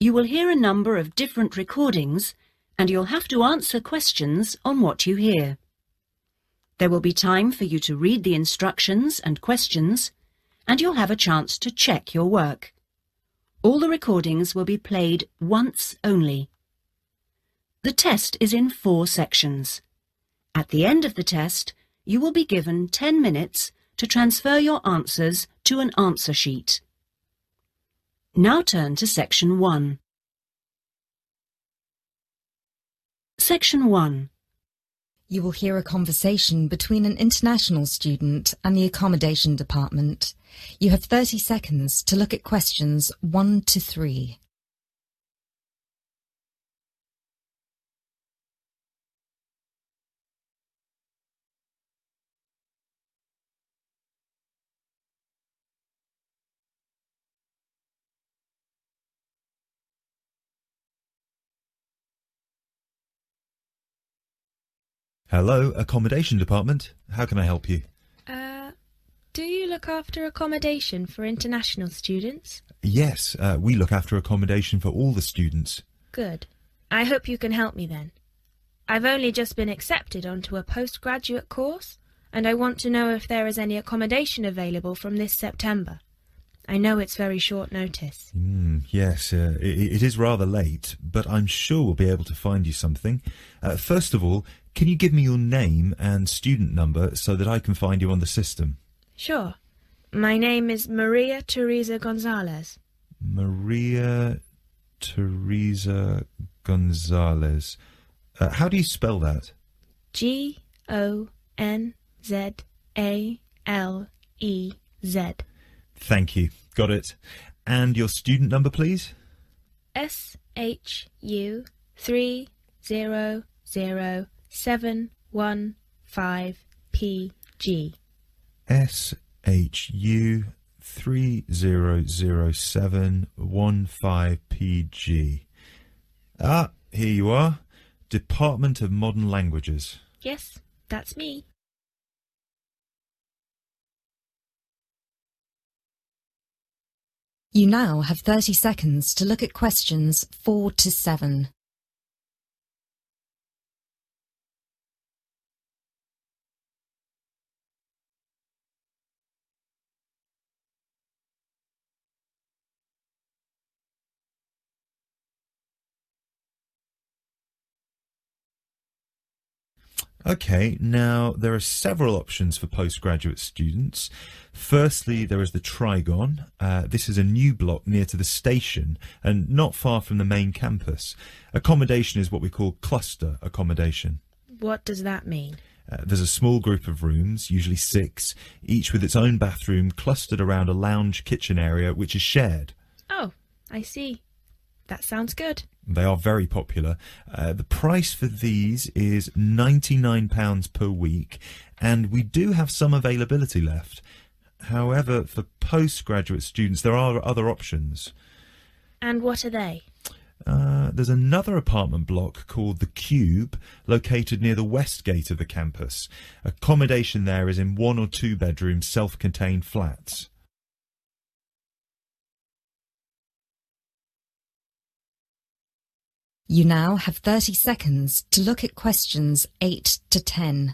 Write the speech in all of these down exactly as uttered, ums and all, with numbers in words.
You will hear a number of different recordings and you'll have to answer questions on what you hear. There will be time for you to read the instructions and questions, and you'll have a chance to check your work. All the recordings will be played once only. The test is in four sections. At the end of the test, you will be given ten minutes to transfer your answers to an answer sheet. Now turn to Section one. Section one. You will hear a conversation between an international student and the accommodation department. You have thirty seconds to look at questions one to three. Hello, accommodation department. How can I help you? Uh, do you look after accommodation for international students? Yes, uh, we look after accommodation for all the students. Good. I hope you can help me then. I've only just been accepted onto a postgraduate course, and I want to know if there is any accommodation available from this September. I know it's very short notice. Mm, yes, uh, it, it is rather late, but I'm sure we'll be able to find you something. Uh, first of all, can you give me your name and student number so that I can find you on the system? Sure. My name is Maria Teresa Gonzalez. Maria Teresa Gonzalez. Uh, how do you spell that? G O N Z A L E Z. Thank you. Got it. And your student number, please? S H U three zero zero seven one five P G. S H U three zero zero seven one five P G. Ah, here you are. Department of Modern Languages. Yes, that's me. You now have thirty seconds to look at questions four to seven. Okay, now there are several options for postgraduate students. Firstly, there is the Trigon. Uh, this is a new block near to the station and not far from the main campus. Accommodation is what we call cluster accommodation. What does that mean? Uh, there's a small group of rooms, usually six, each with its own bathroom clustered around a lounge kitchen area which is shared. Oh, I see. That sounds good. They are very popular. Uh, the price for these is ninety-nine pounds per week, and we do have some availability left. However, for postgraduate students, there are other options. And what are they? Uh, there's another apartment block called The Cube, located near the west gate of the campus. Accommodation there is in one or two bedroom self-contained flats. You now have thirty seconds to look at questions eight to ten.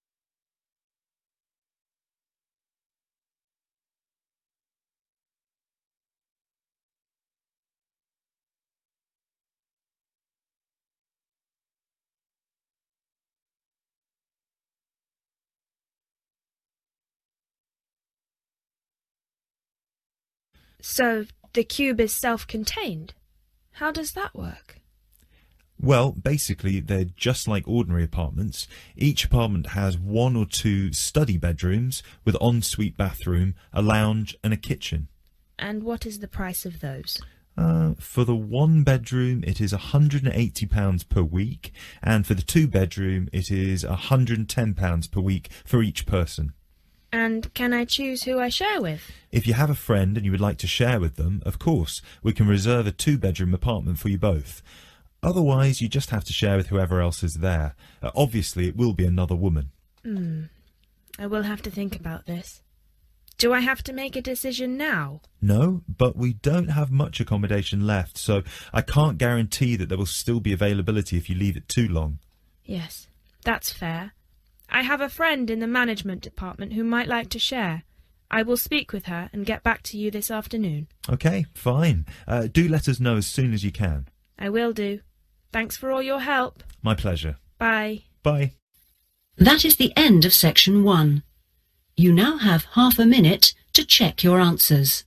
So, the cube is self-contained. How does that work? Well, basically, they're just like ordinary apartments. Each apartment has one or two study bedrooms with ensuite bathroom, a lounge and a kitchen. And what is the price of those? Uh, for the one bedroom, it is one hundred and eighty pounds per week, and for the two bedroom, it is one hundred and ten pounds per week for each person. And can I choose who I share with? If you have a friend and you would like to share with them, of course, we can reserve a two-bedroom apartment for you both. Otherwise, you just have to share with whoever else is there. Uh, obviously, it will be another woman. Hmm. I will have to think about this. Do I have to make a decision now? No, but we don't have much accommodation left, so I can't guarantee that there will still be availability if you leave it too long. Yes, that's fair. I have a friend in the management department who might like to share. I will speak with her and get back to you this afternoon. Okay, fine. Uh, do let us know as soon as you can. I will do. Thanks for all your help. My pleasure. Bye. Bye. That is the end of section one. You now have half a minute to check your answers.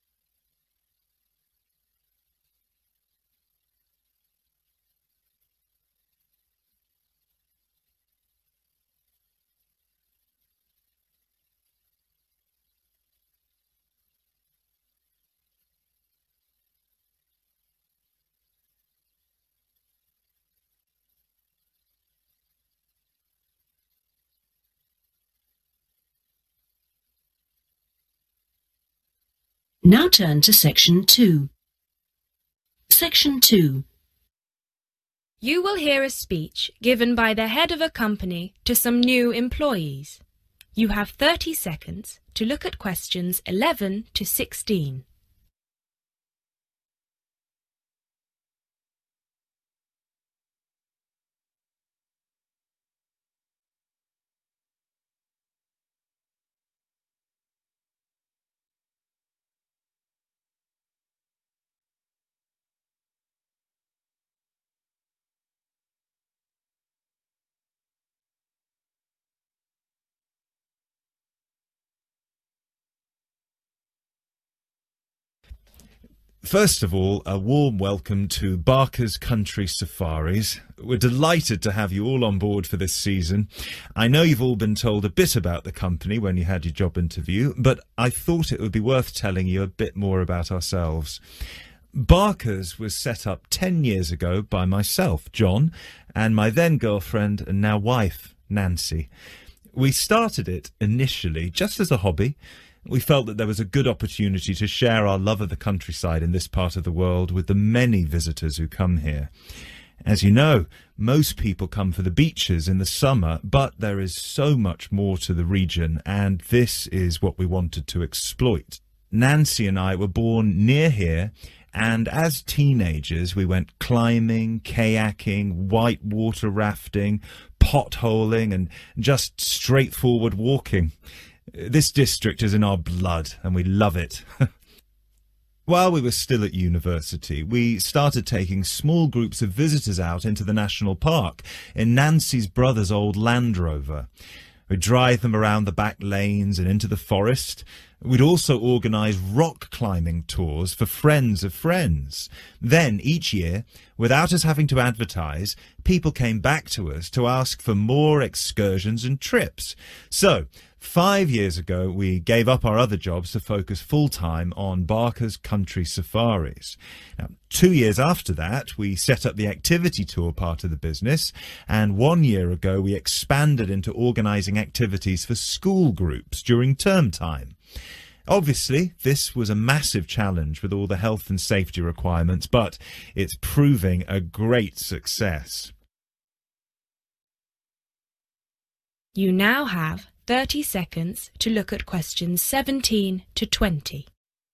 Now turn to section two. Section two. You will hear a speech given by the head of a company to some new employees. You have thirty seconds to look at questions eleven to sixteen. First of all, a warm welcome to Barker's Country Safaris. We're delighted to have you all on board for this season. I know you've all been told a bit about the company when you had your job interview, but I thought it would be worth telling you a bit more about ourselves. Barker's was set up ten years ago by myself, John, and my then girlfriend and now wife, Nancy. We started it initially just as a hobby. We felt that there was a good opportunity to share our love of the countryside in this part of the world with the many visitors who come here. As you know, most people come for the beaches in the summer, but there is so much more to the region, and this is what we wanted to exploit. Nancy and I were born near here, and as teenagers we went climbing, kayaking, whitewater rafting, potholing, and just straightforward walking. This district is in our blood, and we love it. While we were still at university, we started taking small groups of visitors out into the national park in Nancy's brother's old Land Rover. We'd drive them around the back lanes and into the forest. We'd also organise rock climbing tours for friends of friends. Then, each year, without us having to advertise, people came back to us to ask for more excursions and trips. So, five years ago, we gave up our other jobs to focus full-time on Barker's Country Safaris. Now, two years after that, we set up the activity tour part of the business, and one year ago, we expanded into organising activities for school groups during term time. Obviously, this was a massive challenge with all the health and safety requirements, but it's proving a great success. You now have thirty seconds to look at questions seventeen to twenty.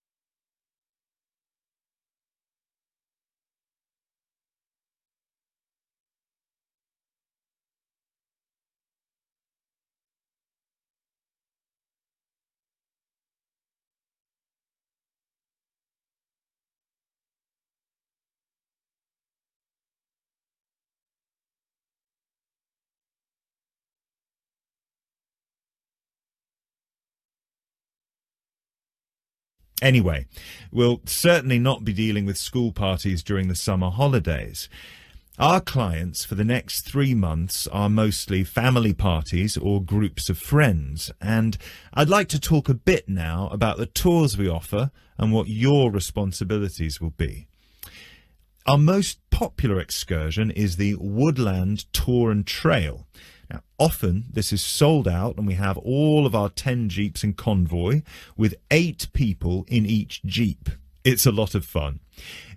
Anyway, we'll certainly not be dealing with school parties during the summer holidays. Our clients for the next three months are mostly family parties or groups of friends, and I'd like to talk a bit now about the tours we offer and what your responsibilities will be. Our most popular excursion is the Woodland Tour and Trail. Now, often this is sold out and we have all of our ten jeeps in convoy with eight people in each jeep. It's a lot of fun.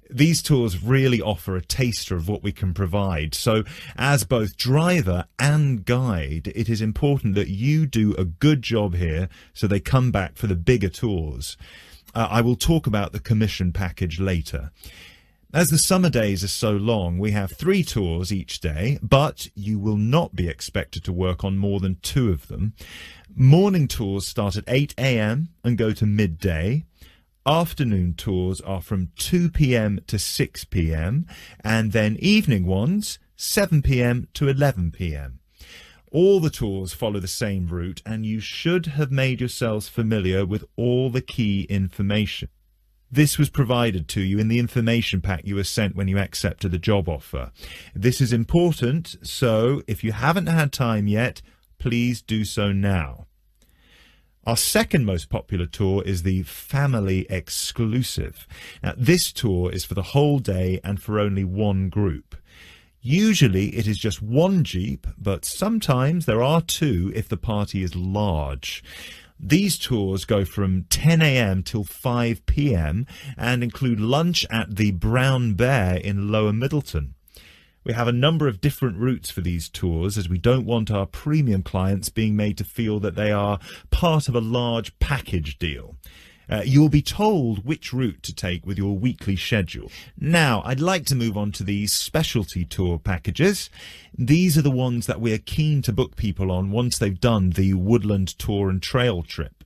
These tours really offer a taster of what we can provide. So as both driver and guide, it is important that you do a good job here so they come back for the bigger tours. Uh, I will talk about the commission package later. As the summer days are so long, we have three tours each day, but you will not be expected to work on more than two of them. Morning tours start at eight a m and go to midday. Afternoon tours are from two p m to six p m and then evening ones seven p m to eleven p m. All the tours follow the same route and you should have made yourselves familiar with all the key information. This was provided to you in the information pack you were sent when you accepted the job offer. This is important, so if you haven't had time yet, please do so now. Our second most popular tour is the Family Exclusive. Now, this tour is for the whole day and for only one group. Usually it is just one Jeep, but sometimes there are two if the party is large. These tours go from ten a m till five p m and include lunch at the Brown Bear in Lower Middleton. We have a number of different routes for these tours as we don't want our premium clients being made to feel that they are part of a large package deal. Uh, you'll be told which route to take with your weekly schedule. Now, I'd like to move on to the specialty tour packages. These are the ones that we're keen to book people on once they've done the woodland tour and trail trip.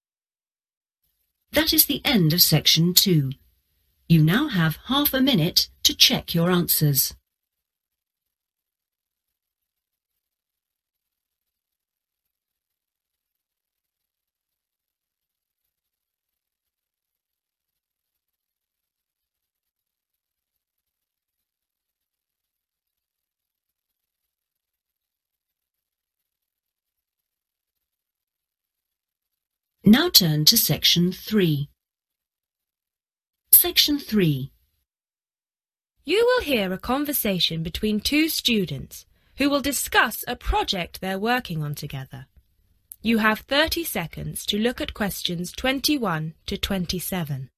That is the end of section two. You now have half a minute to check your answers. Now turn to section three. Section three. You will hear a conversation between two students who will discuss a project they're working on together. You have thirty seconds to look at questions twenty-one to twenty-seven.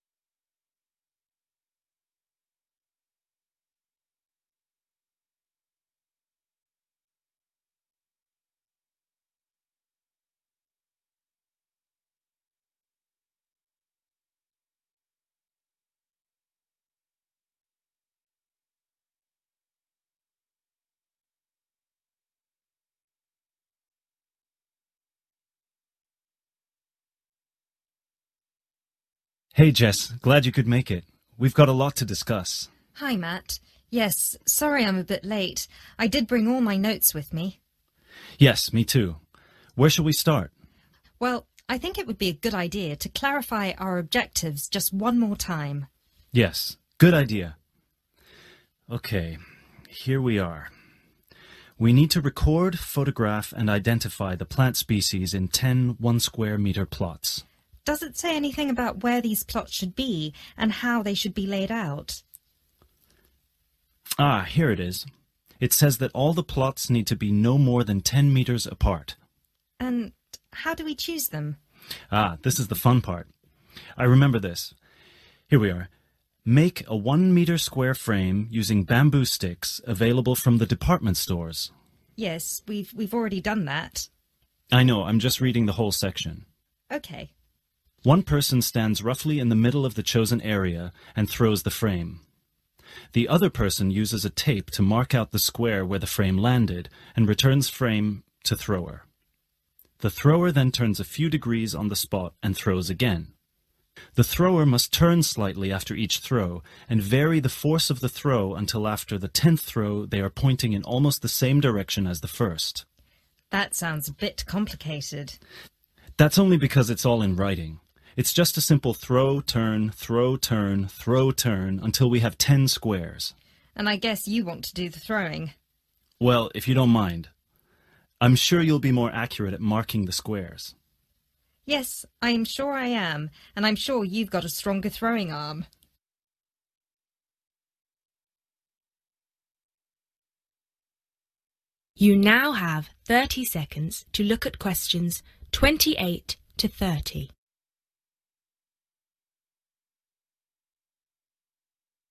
Hey Jess, glad you could make it. We've got a lot to discuss. Hi, Matt. Yes, sorry I'm a bit late. I did bring all my notes with me. Yes, me too. Where shall we start? Well, I think it would be a good idea to clarify our objectives just one more time. Yes, good idea. Okay, here we are. We need to record, photograph, and identify the plant species in ten one square meter plots. Does it say anything about where these plots should be and how they should be laid out? Ah, here it is. It says that all the plots need to be no more than ten meters apart. And how do we choose them? Ah, this is the fun part. I remember this. Here we are. Make a one meter square frame using bamboo sticks available from the department stores. Yes, we've, we've already done that. I know, I'm just reading the whole section. Okay. One person stands roughly in the middle of the chosen area and throws the frame. The other person uses a tape to mark out the square where the frame landed and returns frame to thrower. The thrower then turns a few degrees on the spot and throws again. The thrower must turn slightly after each throw and vary the force of the throw until after the tenth throw they are pointing in almost the same direction as the first. That sounds a bit complicated. That's only because it's all in writing. It's just a simple throw, turn, throw, turn, throw, turn until we have ten squares. And I guess you want to do the throwing. Well, if you don't mind. I'm sure you'll be more accurate at marking the squares. Yes, I am sure I am, and I'm sure you've got a stronger throwing arm. You now have thirty seconds to look at questions twenty-eight to thirty.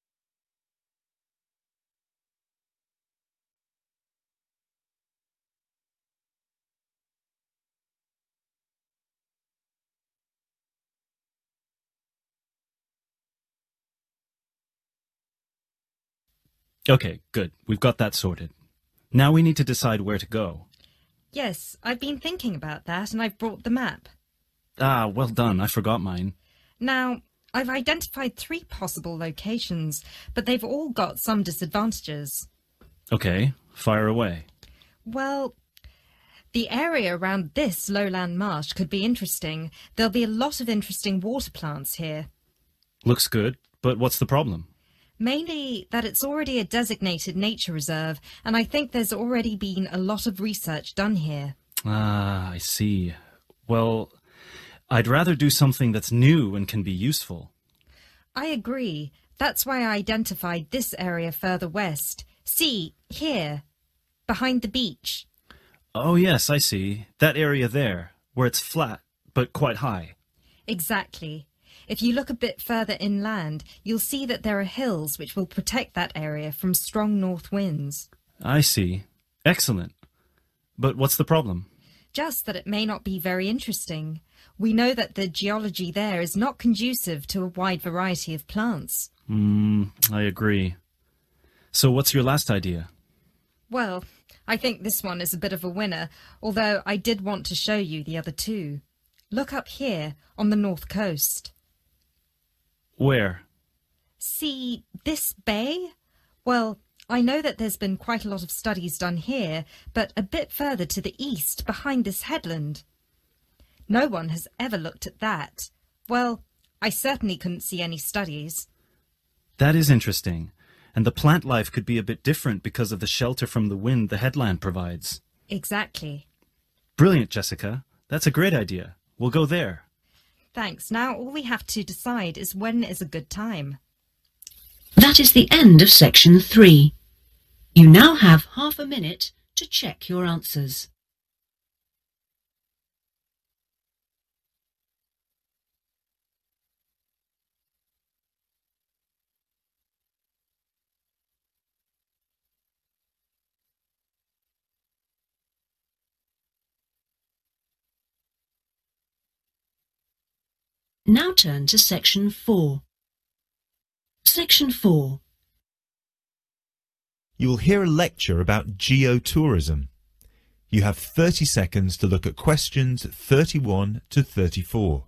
Okay, good. We've got that sorted. Now we need to decide where to go. Yes, I've been thinking about that and I've brought the map. Ah, well done. I forgot mine. Now, I've identified three possible locations, but they've all got some disadvantages. Okay, fire away. Well, the area around this lowland marsh could be interesting. There'll be a lot of interesting water plants here. Looks good, but what's the problem? Mainly that it's already a designated nature reserve, and I think there's already been a lot of research done here. Ah, I see. Well, I'd rather do something that's new and can be useful. I agree. That's why I identified this area further west. See, here, behind the beach. Oh yes, I see. That area there, where it's flat, but quite high. Exactly. If you look a bit further inland, you'll see that there are hills which will protect that area from strong north winds. I see. Excellent. But what's the problem? Just that it may not be very interesting. We know that the geology there is not conducive to a wide variety of plants. Hmm, I agree. So what's your last idea? Well, I think this one is a bit of a winner, although I did want to show you the other two. Look up here, on the north coast. Where? See this bay? Well, I know that there's been quite a lot of studies done here, but a bit further to the east, behind this headland. No one has ever looked at that. Well, I certainly couldn't see any studies. That is interesting. And the plant life could be a bit different because of the shelter from the wind the headland provides. Exactly. Brilliant, Jessica. That's a great idea. We'll go there. Thanks. Now all we have to decide is when is a good time. That is the end of section three. You now have half a minute to check your answers. Now turn to section four. Section four. You will hear a lecture about geotourism. You have thirty seconds to look at questions thirty-one to thirty-four.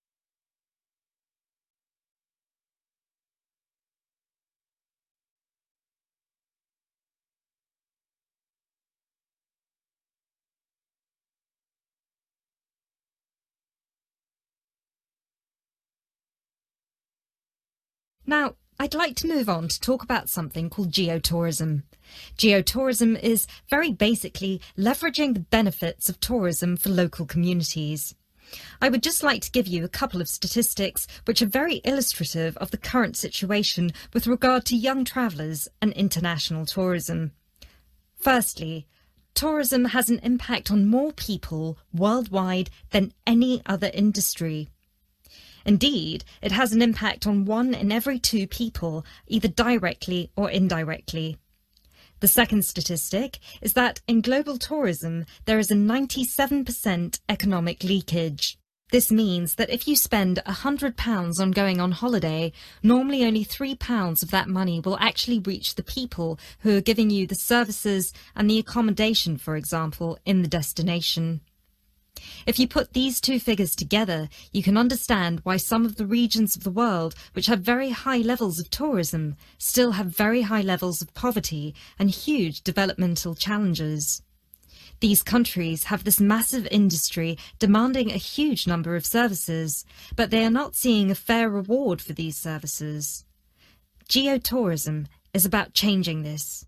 Now, I'd like to move on to talk about something called geotourism. Geotourism is very basically leveraging the benefits of tourism for local communities. I would just like to give you a couple of statistics which are very illustrative of the current situation with regard to young travellers and international tourism. Firstly, tourism has an impact on more people worldwide than any other industry. Indeed, it has an impact on one in every two people, either directly or indirectly. The second statistic is that in global tourism, there is a ninety-seven percent economic leakage. This means that if you spend one hundred pounds on going on holiday, normally only three pounds of that money will actually reach the people who are giving you the services and the accommodation, for example, in the destination. If you put these two figures together, you can understand why some of the regions of the world which have very high levels of tourism still have very high levels of poverty and huge developmental challenges. These countries have this massive industry demanding a huge number of services, but they are not seeing a fair reward for these services. Geotourism is about changing this.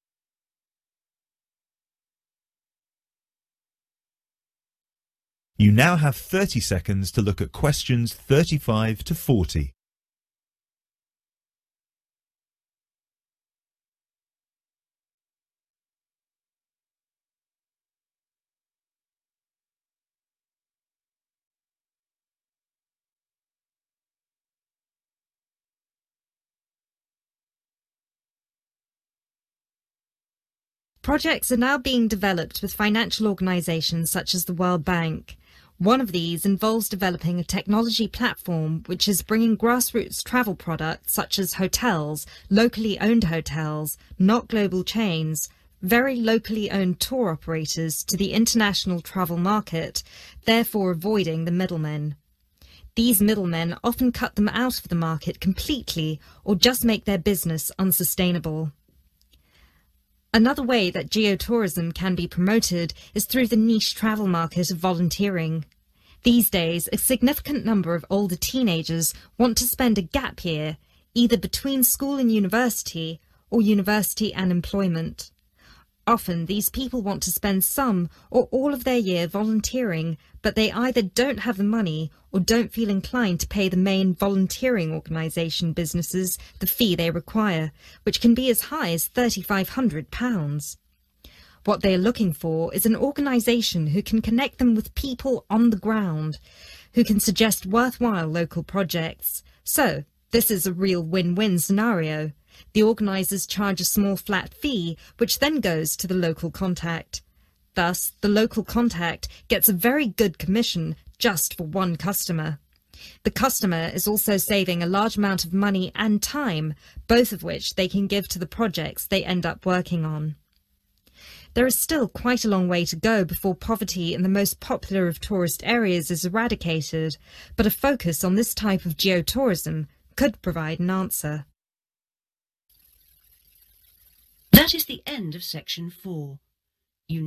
You now have thirty seconds to look at questions thirty-five to forty. Projects are now being developed with financial organisations such as the World Bank. One of these involves developing a technology platform which is bringing grassroots travel products such as hotels, locally owned hotels, not global chains, very locally owned tour operators to the international travel market, therefore avoiding the middlemen. These middlemen often cut them out of the market completely or just make their business unsustainable. Another way that geotourism can be promoted is through the niche travel market of volunteering. These days, a significant number of older teenagers want to spend a gap year, either between school and university, or university and employment. Often, these people want to spend some or all of their year volunteering, but they either don't have the money or don't feel inclined to pay the main volunteering organisation businesses the fee they require, which can be as high as three thousand five hundred pounds. What they are looking for is an organisation who can connect them with people on the ground, who can suggest worthwhile local projects. So, this is a real win-win scenario. The organisers charge a small flat fee, which then goes to the local contact. Thus, the local contact gets a very good commission just for one customer. The customer is also saving a large amount of money and time, both of which they can give to the projects they end up working on. There is still quite a long way to go before poverty in the most popular of tourist areas is eradicated, but a focus on this type of geotourism could provide an answer. That is the end of section four.